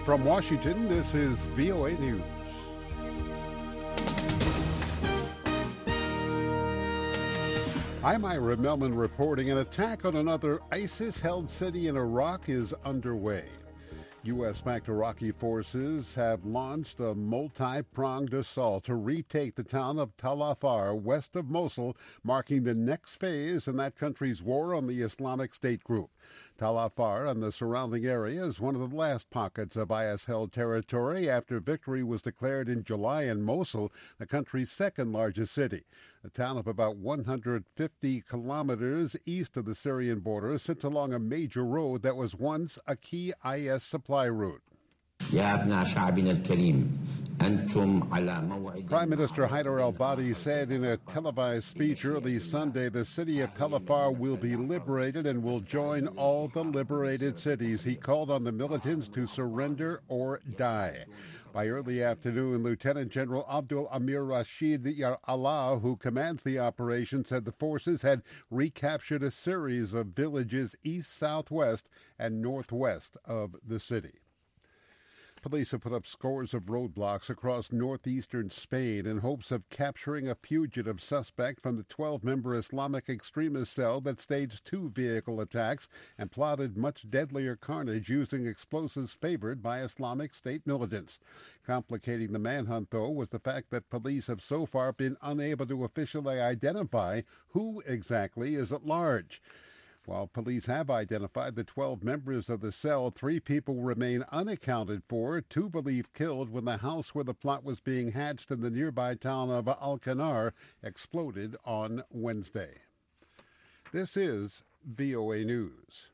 From Washington, this is VOA News. I'm Ira Melman reporting. An attack on another ISIS-held city in Iraq is underway. U.S.-backed Iraqi forces have launched a multi-pronged assault to retake the town of Tal Afar, west of Mosul, marking the next phase in that country's war on the Islamic State group. Tal Afar and the surrounding area is one of the last pockets of IS-held territory after victory was declared in July in Mosul, the country's second-largest city. The town of about 150 kilometers east of the Syrian border sits along a major road that was once a key IS supply route. Prime Minister Haider al-Abadi said in a televised speech early Sunday the city of Tal Afar will be liberated and will join all the liberated cities. He called on the militants to surrender or die. By early afternoon, Lieutenant General Abdul Amir Rashid Yar Allah, who commands the operation, said the forces had recaptured a series of villages east, southwest, and northwest of the city. Police have put up scores of roadblocks across northeastern Spain in hopes of capturing a fugitive suspect from the 12-member Islamic extremist cell that staged 2 vehicle attacks and plotted much deadlier carnage using explosives favored by Islamic State militants. Complicating the manhunt, though, was the fact that police have so far been unable to officially identify who exactly is at large. While police have identified the 12 members of the cell, 3 people remain unaccounted for, 2 believed killed when the house where the plot was being hatched in the nearby town of Alcanar exploded on Wednesday. This is VOA News.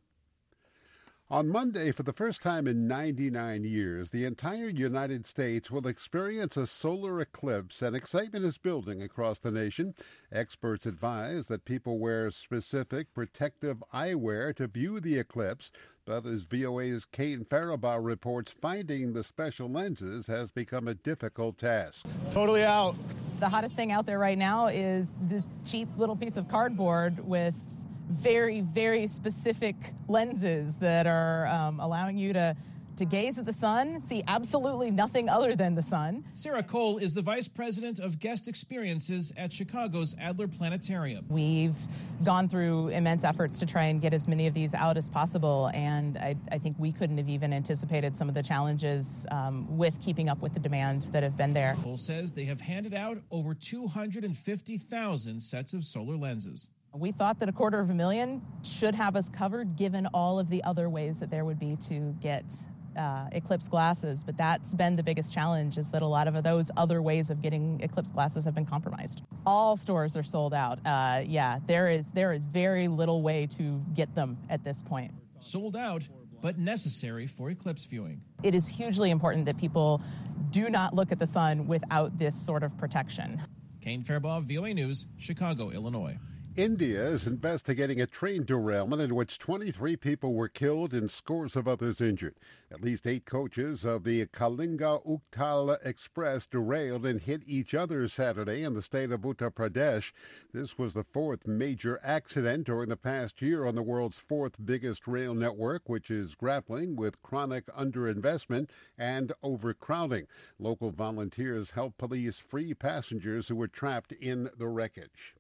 On Monday, for the first time in 99 years, the entire United States will experience a solar eclipse, and excitement is building across the nation. Experts advise that people wear specific protective eyewear to view the eclipse, but as VOA's Kane Faribaugh reports, finding the special lenses has become a difficult task. Totally out. The hottest thing out there right now is this cheap little piece of cardboard with very, very specific lenses that are allowing you to gaze at the sun, see absolutely nothing other than the sun. Sarah Cole is the vice president of guest experiences at Chicago's Adler Planetarium. We've gone through immense efforts to try and get as many of these out as possible, and I think we couldn't have even anticipated some of the challenges with keeping up with the demand that have been there. Cole says they have handed out over 250,000 sets of solar lenses. We thought that 250,000 should have us covered, given all of the other ways that there would be to get eclipse glasses. But that's been the biggest challenge, is that a lot of those other ways of getting eclipse glasses have been compromised. All stores are sold out. There is very little way to get them at this point. Sold out, but necessary for eclipse viewing. It is hugely important that people do not look at the sun without this sort of protection. Kane Faribaugh, VOA News, Chicago, Illinois. India is investigating a train derailment in which 23 people were killed and scores of others injured. At least 8 coaches of the Kalinga-Uktal Express derailed and hit each other Saturday in the state of Uttar Pradesh. This was the 4th major accident during the past year on the world's 4th biggest rail network, which is grappling with chronic underinvestment and overcrowding. Local volunteers helped police free passengers who were trapped in the wreckage.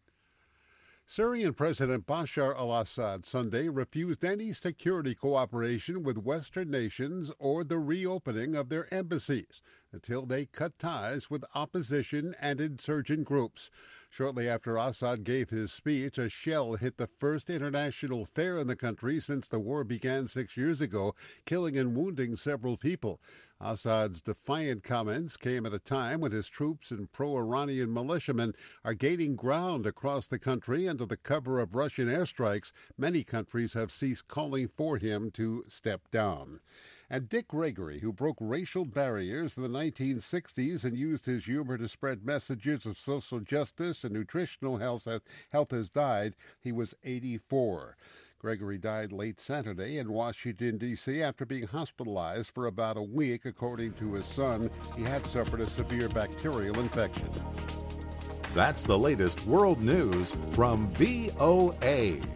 Syrian President Bashar al-Assad Sunday refused any security cooperation with Western nations or the reopening of their embassies until they cut ties with opposition and insurgent groups. Shortly after Assad gave his speech, a shell hit the first international fair in the country since the war began 6 years ago, killing and wounding several people. Assad's defiant comments came at a time when his troops and pro-Iranian militiamen are gaining ground across the country under the cover of Russian airstrikes. Many countries have ceased calling for him to step down. And Dick Gregory, who broke racial barriers in the 1960s and used his humor to spread messages of social justice and nutritional health, has died. He was 84. Gregory died late Saturday in Washington, D.C. after being hospitalized for about a week. According to his son, he had suffered a severe bacterial infection. That's the latest world news from VOA.